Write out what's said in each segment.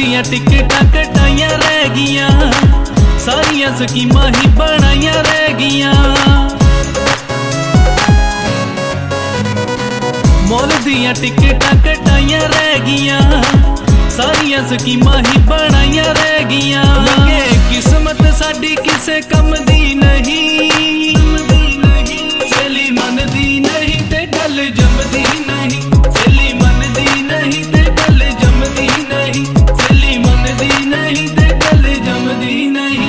दियां टिकटां कटाइयां रह गियां, सारियां स्कीमां ही बनाइयां रह गियां। मॉल दियां टिकटां कटाइयां रह गियां, सारियां स्कीमां ही बनाइयां रह गियां। लगे किस्मत साडी किसे कम दी नहीं, सहेली मनदी नहीं ते गल जमदी नहीं, सहेली मनदी नहीं ते गल जमदी नहीं, सहेली मनदी नहीं ते गल जमदी नहीं।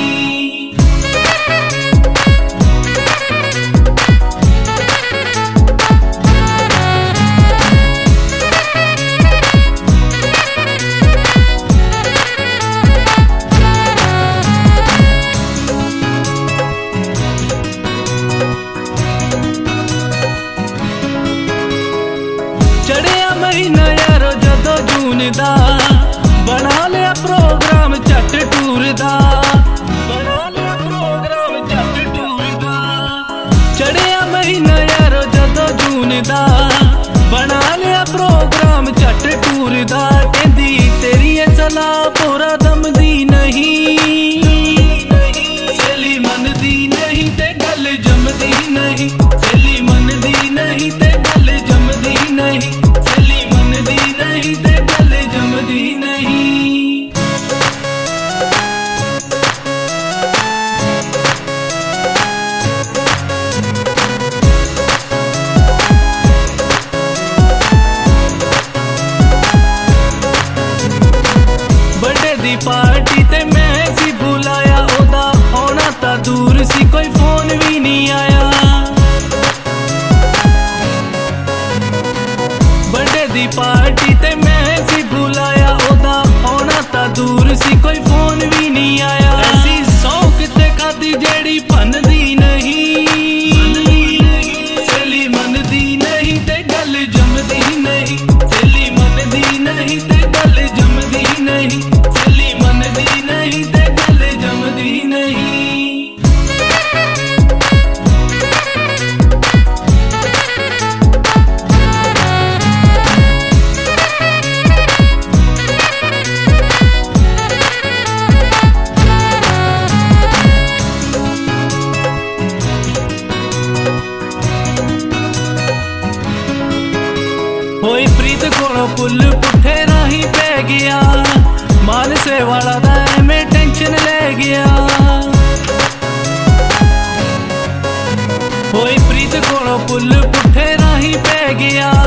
चढ़िया महीना यारो जदों जून दा, बना लिया प्रोग्राम झट टूर दा, बना लिया प्रोग्राम झट टूर दा। चढ़िया महीना यारो जदों जून दा, बना लिया प्रोग्राम झट टूर दा। कहंदी तेरी ये सलाह पूरा दमदी नहीं, सहेली मनदी नहीं ते गल जमदी नहीं, सहेली मनदी नहीं ते गल जमदी नहीं, सहेली मनदी नहीं ते गल जमदी नहीं। बर्थडे दी पार्टी ते मैं सी बुलाया, ओदा आना तां दूर सी, कोई फोन भी नहीं आया। बर्थडे दी पार्टी ते मैं सी बुलाया, ओदा आना तां दूर सी, कोई फोन भी नहीं आया। ऐसी सौक ते खादी जेड़ी बनदी नहीं, सहेली मनदी नहीं ते गल जमदी नहीं, सहेली मनदी नहीं ते गल जमदी नहीं, सहेली मनदी नहीं ते गल जमदी नहीं। होई प्रीत कोलों पुल पुठे राही पै गया, मानसे वाला दा मैं टेंशन ले गया। होई प्रीत कोलों पुल पुठे राही पै गया,